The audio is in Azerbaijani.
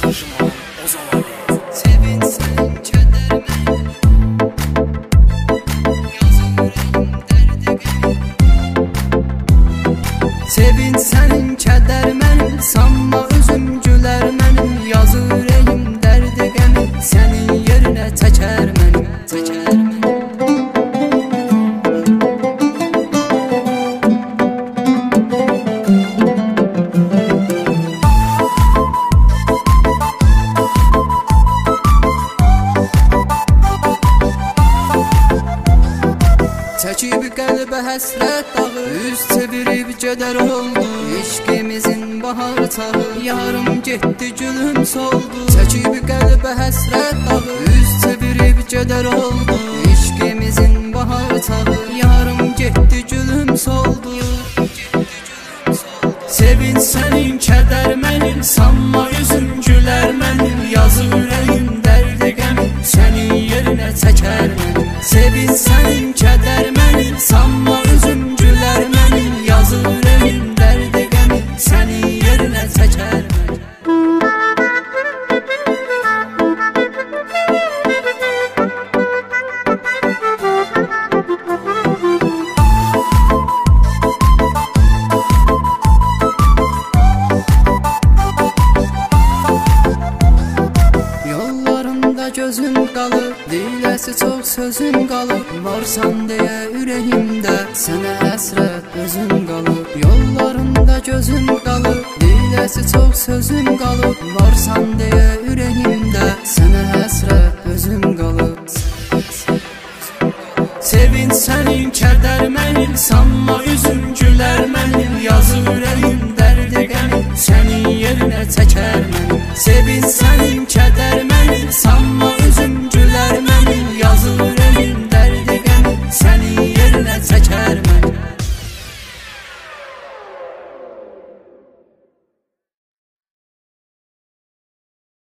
Şaşırma o zaman. Sevinsen keder benim, yazı yüreğim derdi benim. Sevinsen keder benim, sanma üzüm güler benim. Yazı yüreğim derdi benim, senin yerine çeker benim, çeker benim. Çəkib qəlbə həsrət dağı, üz çevirib gedər oldu. İşqimizin bahar çağı, yarım getdi gülüm soldu. Çəkib qəlbə həsrət dağı, üz çevirib gedər oldu. İşqimizin bahar çağı, yarım getdi gülüm soldu. Sevinsənin kədər mənim, sanma üzüm gülər mənim. Yazı ürəyim dərdi qəmin, sənin yerinə çəkər mənim. Sevinsənin kədər mənim, sanma üzüm gülər mənim. Yazı ürəyim dərdi qəmin, sənin yerinə çəkər mənim. Gözüm qalıb, deyiləsi çox sözüm qalıb. Varsan deyə ürəyimdə, sənə həsrət özüm qalıb. Yollarında gözüm qalıb, deyiləsi çox sözüm qalıb. Varsan deyə ürəyimdə, sənə həsrət özüm qalıb. Sevinsənin kədər mənim, sanma üzüm gülər mənim. Yazı ürəyim dərdi qəmin, sənin yerinə çəkər mənim. Sevinsən